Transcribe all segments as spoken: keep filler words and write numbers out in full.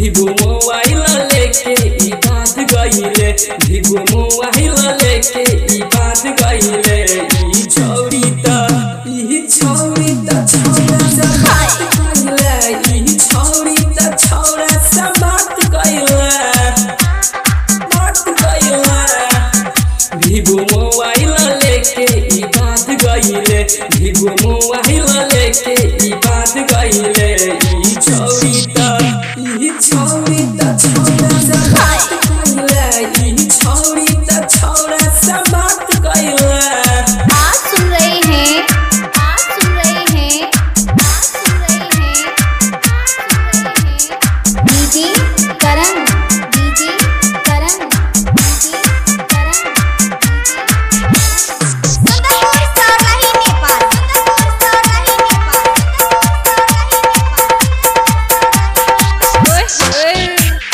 भिगो मोबाइल लेके ई बात गइले भिगो मोबाइल लेके ई बात गइले ई छौरी त ई छौरी त छौरा से बात गइले ई छौरी त छौरा से बात गइले बात गइले भिगो मोबाइल लेके ई बात गइले भिगो मोबाइल लेके ई बात गइले ई छौरी त ई छौरी त छौरा से बात गइले ई छौरी त छौरा से बात गइले। आप सुन रहे हैं आप सुन रहे हैं आप सुन रहे हैं आप सुन रहे हैं DJ Karan DJ Karan DJ Karan Sundarpur Saurahi Nepal Sundarpur Saurahi Nepal ओए ओए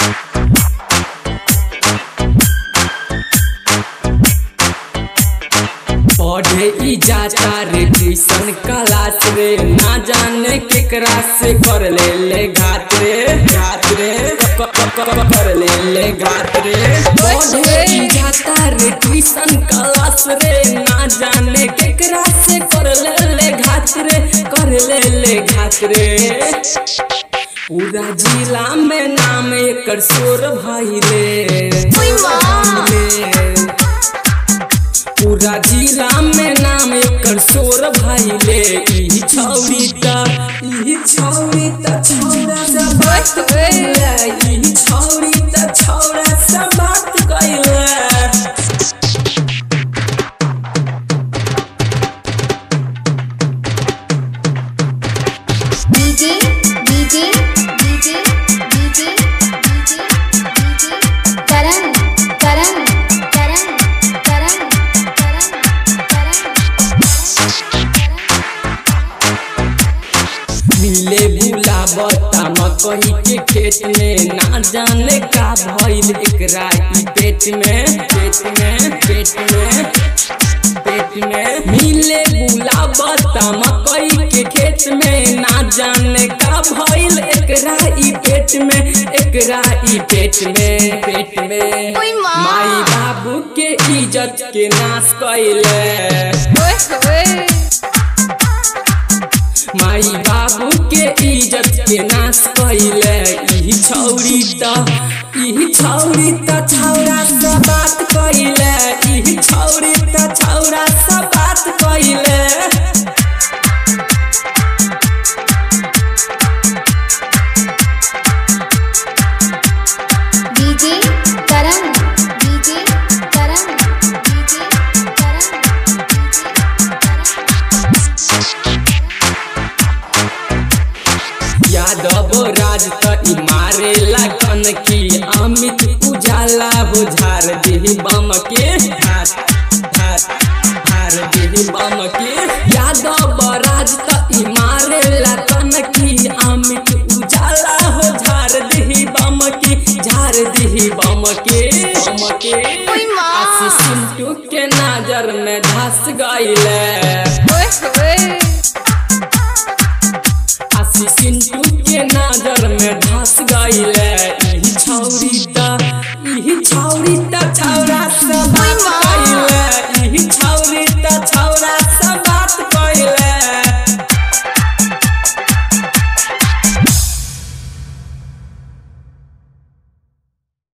पढ़े ई जाता रे ट्यूशन क्लास रे ना जाने केकरा से कर ले ले घात रे घात रे क- क- क- कर ले ले घात रे पढ़े ई जाता रे ट्यूशन क्लास रे ना जाने केकरा से कर ले ले घात रे कर ले ले घात रे पूरा जिला में नाम एकर शोर भइले पूरा जिला में नाम एकर शोर भइले ई छौरी त ई छौरी त छौरा से बात गइले ई छौरी त छौरा से बात गइले। DJ DJ DJ DJ DJ DJ Karan Karan Karan Karan Karan Karan मिले बुलावता मकई के खेत में ना जाने का भइल एकरा ई पेट में पेट में पेट में पेट में मिले बुलावता मकई के खेत में ना जाने का भइल एकरा ई पेट में एकरा ई पेट में पेट में माई बाबू के इज्जत के नाश कइले माई बाबू के इज्जत के नाश कइले ई छौरी त ई छौरी त छौरा से बात कइले ई छौरी त छौरा से बात कइले। DJ Karan DJ Karan DJ Karan Yadav Raj त ई मारेला कनकी अमित उजाला हो झार देही बम के धार धार धार देही बम के यादव राज त ई मारेला कनकी अमित उजाला हो झार देही बम के झार देही बम के बम के आशीष सिंटू के नजर में धस गइले।